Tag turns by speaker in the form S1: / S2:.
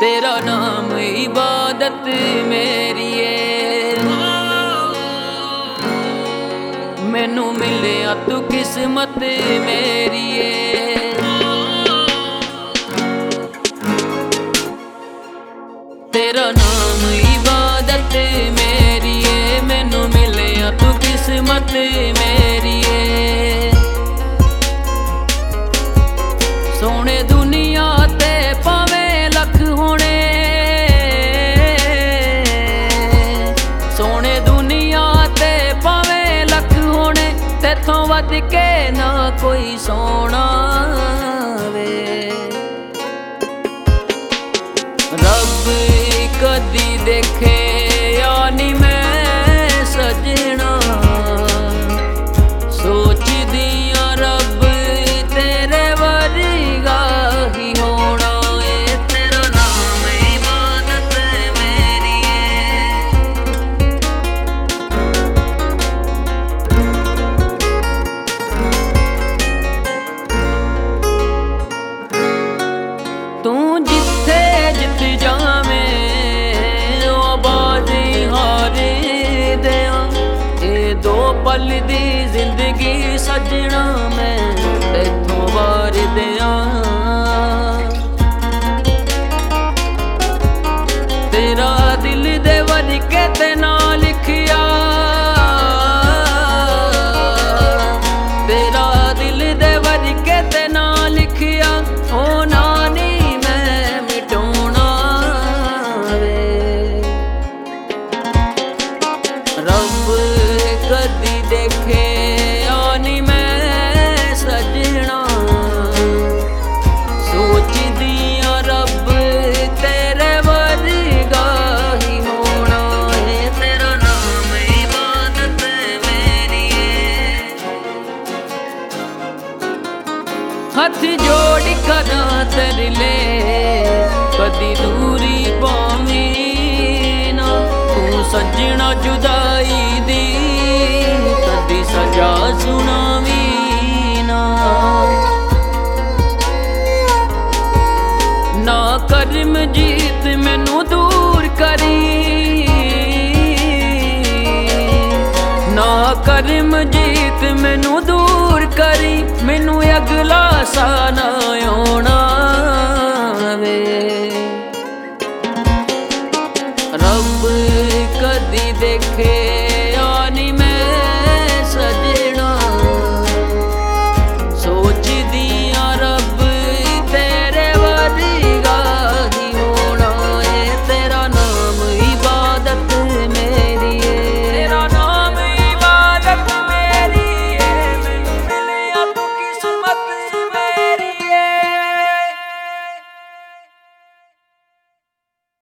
S1: तेरा नाम इबादत मेरी है। मैनू मिलिया तू किस्मत मेरी है। तेरा नाम इबादत मेरी है। मैनू मिलिया तू किस्मत मेरी है। सोने दुनिया ते पावे लख होने, सोने दुनिया ते पावे लख होने, तेथों वध के ना कोई सोना वे। रब कदी देखे या नी मैं सजना, सोच दिया रब तेरे वर्गा ही होना है। तेरा नाम इबादत मेरी है। तू जिथे जित जावे दो पल दी जिंदगी सजना मैं तेथों वार दिया। तेरा दिल दे वरके ते ना लिखिया, तेरा दिल दे वरके ते ना लिखिया, होना नहीं मैं मिटाना वे। रब कदी देखे आनी मैं सजना, सोच दिया रब तेरे वर्गा ही होना है। तेरा नाम इबादत मेरी है। हथ जोड़ करा तेरे ले कदी दूरी पावी ना, तू सजना जुदाई दी कदी सजा सुनावी ना। ना करम जीत मैनू दूर करी, ना करम जीत मैनू दूर करी, मैनू अगला सा ना आना वे। रब कदी देखे